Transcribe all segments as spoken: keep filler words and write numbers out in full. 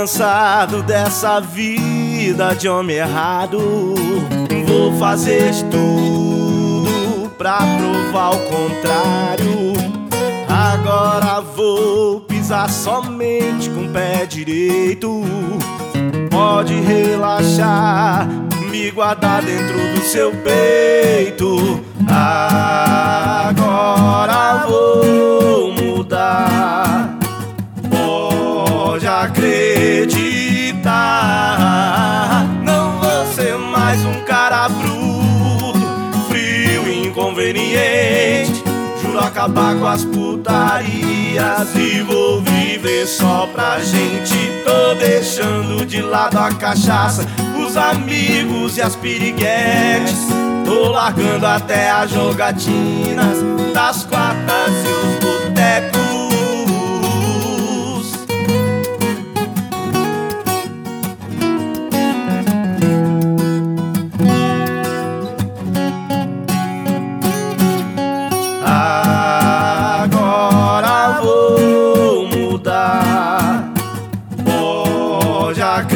cansado dessa vida de homem errado. Vou fazer de tudo pra provar o contrário. Agora vou pisar somente com o pé direito. Pode relaxar, me guardar dentro do seu peito. Agora vou mudar, pode acreditar. Não vou ser mais um cara bruto, frio e inconveniente. Juro acabar com as putarias e vou viver só pra gente. Tô deixando de lado a cachaça, os amigos e as piriguetes. Tô largando até as jogatinas das quartas e os botecos. Agora vou mudar, pode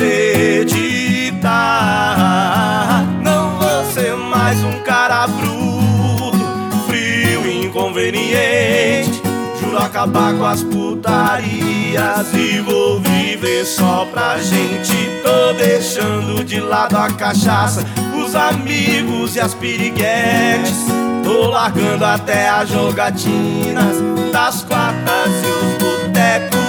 acreditar. Não vou ser mais um cara bruto, frio e inconveniente. Juro acabar com as putarias e vou viver só pra gente. Tô deixando de lado a cachaça, os amigos e as piriguetes. Tô largando até as jogatinas das quartas e os botecos.